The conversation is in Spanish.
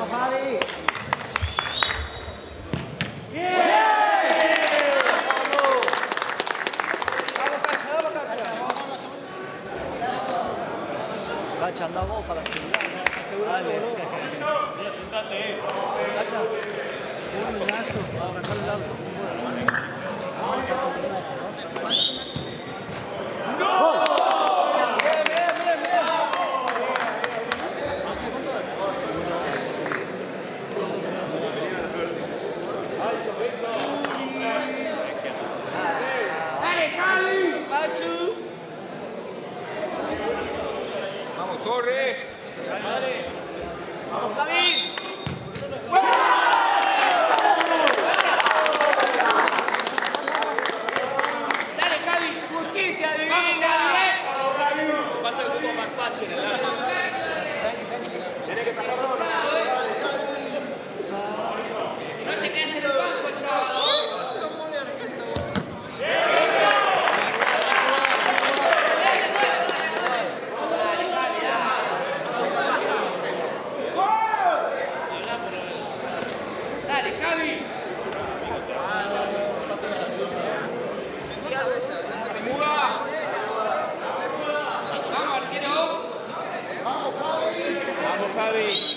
Vamos, Javi. Cacha, anda vos para asegurar. Dale. Sentate. Cacha, un brazo para arrancar el auto. ¡Dale, Cali! ¡Machu! Vamos, corre. ¡Dale! ¡Vamos, Cali! ¡Dale, Cali! ¡Justicia divina! Pasa un poco más fácil, ¿verdad? Tiene que pasar No te quedes en el banco, chaval. Dale, Cavi. Vamos, arquero. Vamos, Javi.